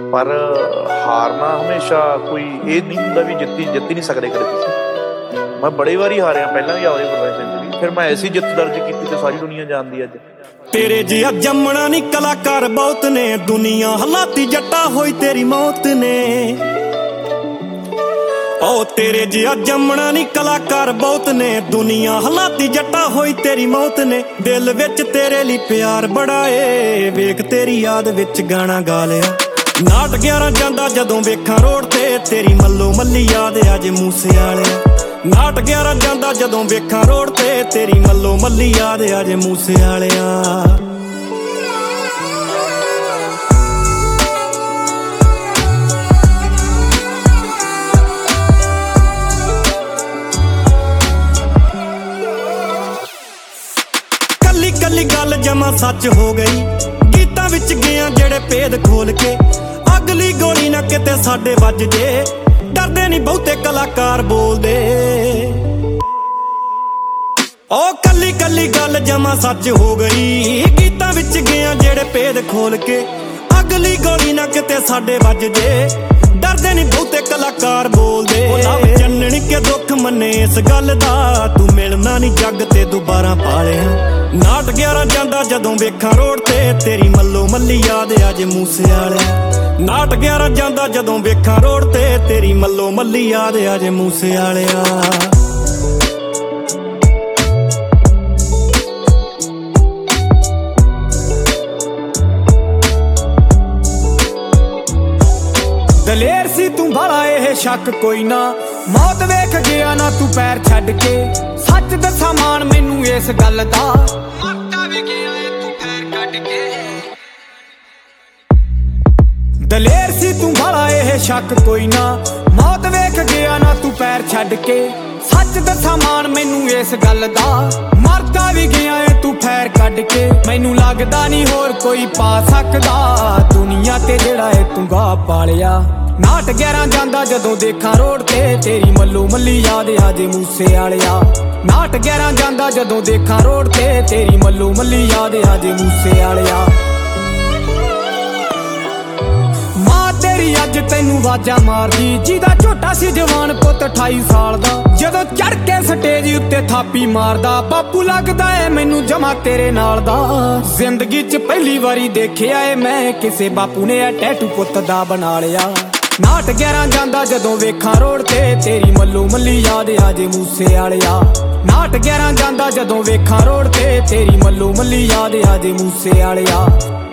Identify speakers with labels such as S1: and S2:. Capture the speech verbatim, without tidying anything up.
S1: पर हारना हमेशा कोई ये नहीं हुंदा भी जित्ती जित्ती नहीं सकते कदे तुसीं। मैं बड़ी बारी हारिया पहला भी आपदे प्रोफैशन च भी, फिर मैं ऐसी जित दर्ज की ते सारी दुनिया जानदी अज।
S2: तेरे जिहा जमना नहीं कलाकार बहुत ने, दुनिया हलाती जट्टा होई तेरी मौत ने। ओ तेरे जिहा जमना नहीं कलाकार बहुत ने, दुनिया हलाती जट्टा होई तेरी मौत ने। दिल विच तेरे लिए प्यार बड़ा ए, वेख तेरी याद विच गाना गा लिया। नाट ग्यारह जांदा जदों वेखां रोड ते, तेरी मल्लो मल्ली याद अज मूसे वालिया। नाट ग्यारह जांदा जदों वेखां रोड ते, तेरी मल्लो मल्ली याद अज मूसे वालिया। कल्ली कल्ली गल जमा सच हो गई, गीतां विच गया जेड़े भेद खोल के। अगली गोली ना किते साडे वज जे, डरदे नहीं बहुते कलाकार बोलदे। ओ कल्ली कल्ली गल जमा सच हो गई, गीतां विच गया जेड़े भेद खोल के। अगली गोली ना किते साडे वज जे, डरदे नहीं बहुते कलाकार बोलदे। लव चन्नण के दुख मन्ने इस गल दा, तू मिलना नहीं जग ते दुबारा पालिया। नाट ग्यारह जांदा जदों वेखां रोड ते, तेरी मल्लो मल्ली याद अज मूसे वालिया। नाट ग्यारह जांदा जदों वेखां रोड ते, तेरी मल्लो मल्ली याद अज मूसे वालिया। दलेर सी तू भला यह शक कोई ना, मौत वेख गया ना तू पैर छड्ड के। सच दसा मान मैनू इस गल दा, मरदा वी गया ए तू पैर कड्ड के। दलेर सी तू भला यह शक कोई ना, मौत वेख गया ना तू पैर छड्ड के। सच दसा मान मैनू इस गल दा, मरदा वी गया ए तू पैर कड्ड के। मैनू लगदा नहीं होर कोई पा सकदा, दुनिया ते जेड़ा ए तू गा पालिया। नाट ग्यारह जांदा जदों देखा रोड ते, तेरी मल्लो मल्ली याद अज मूसे वालिया। नाट ग्यारह जांदा जदों देखा रोड ते, तेरी मल्लो मल्ली याद अज मूसे वालिया। मां तेरी अज तैनू वाजा मारदी, जिहदा झोटा सी जवान पुत अठाई साल दा। जदों चढ़ के स्टेज उत्ते थापी मारदा, बापू लगदा ऐ मैनू जमा तेरे नाल दा। जिंदगी च पहली वारी देखिया ऐ मैं, किसे बापू ने ऐ टैटू पुत दा बना लिया। नाट ग्यारह जांदा जदों वेखां रोड ते, तेरी मल्लो मल्ली याद अज मूसे वालिया। नाट ग्यारह जांदा जदों वेखां रोड ते, तेरी मल्लो मल्ली याद अज मूसे वालिया।